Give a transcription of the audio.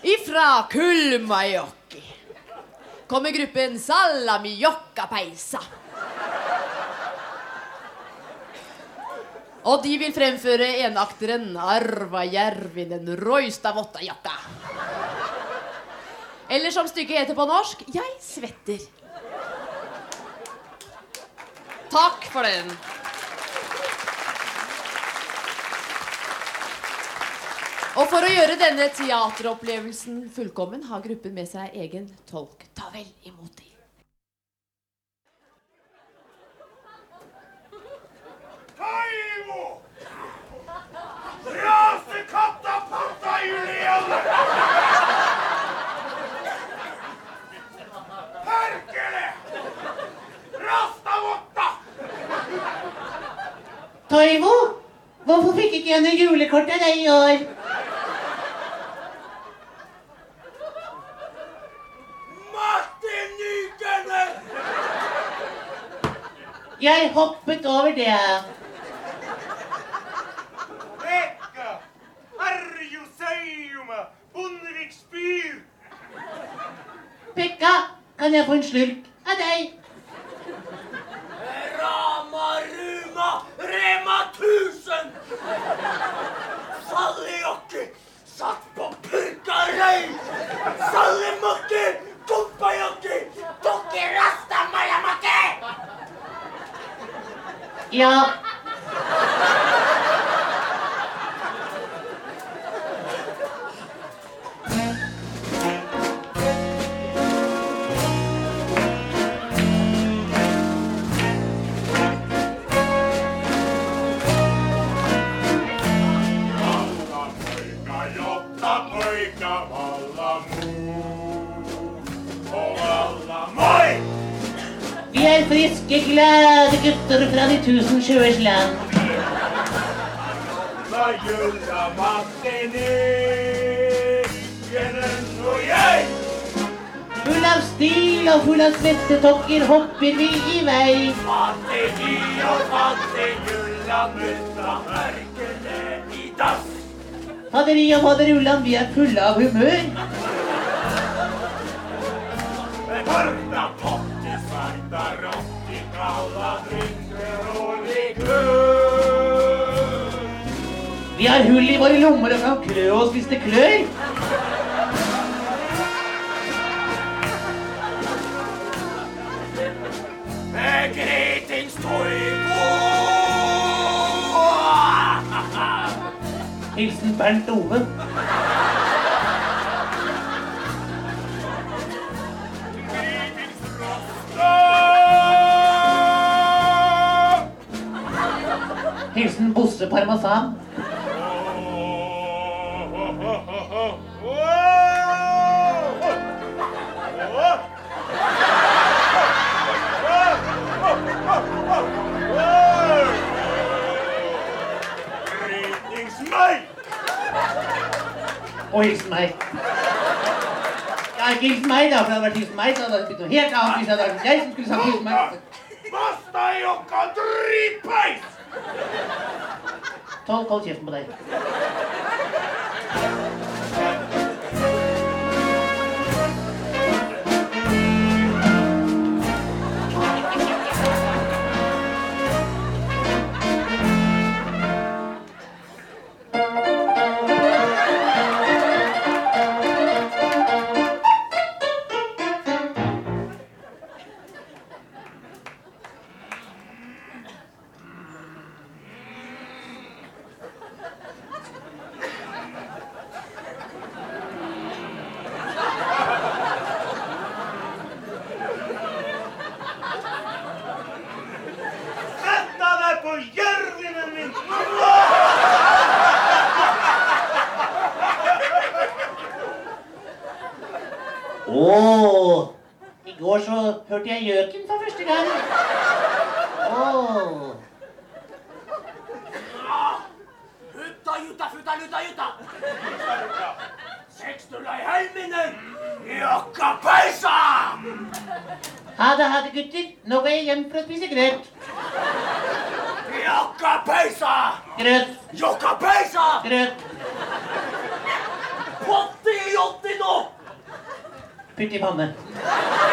Ifra Kulmajoki kommer gruppen Salami Jokkapeisa. Og de vil fremføre enakteren Arva Järvinen Roistavotta Jokka. Eller som stykket heter på norsk, Jeg svetter. Takk for den. Og for å gjøre denne teateropplevelsen fullkommen har gruppen med seg egen tolk. Ta vel imot dem. Taivo! Rasekatta patta Julian! Perkele! Rastavotta! Taivo, hvorfor fikk ikke jeg noe julekort av deg i år? Martin Nykene! Jeg hoppet over det. Pekka! Arju Seijuma! Bondevik Spyr! Pekka, kan jeg få en slurk av deg? Rama Ruma Rema 1000! Salliokki satt på purkarei! Sallimokki Kumpajokki Tokki Rasta Majamaki! Ja. Vi er friske, glade gutter fra de 1000 sjøers land. Da julla Martin Nykenen og jeg! Full av stil og full av svettetokker hopper vi i vei. Fattig og fattig julla mutta Perkele i dass. Fadderi og fadderullan, vi er fulle av humør. Korta potti svarta rotti kalla drinker og likør. Vi har hull i våre lommer og kan klø oss hvis det klør. Gretings Toivo! Hilsen Bernt Ove. Hilsen Bosse Parmesan. Gretings meg! Og hilsen meg. Ja, ikke hilsen meg da, for det hadde vært hilsen meg, så hadde det blitt noe helt annet hvis det hadde vært jeg som skulle sagt hilsen meg. Basta jokka dritpeis! 12, hold kjeften på deg. I går så hørte jeg gjøken for første gang. Hutta, jutta, futta, lutta, jutta! Sekstulla i helminen! Jokkapeisa! Ha det gutter. Nå går jeg hjem for å spise grøt. Jokkapeisa! Grøt. Jokkapeisa! Grøt. Potti, jotti, Pytt i panne.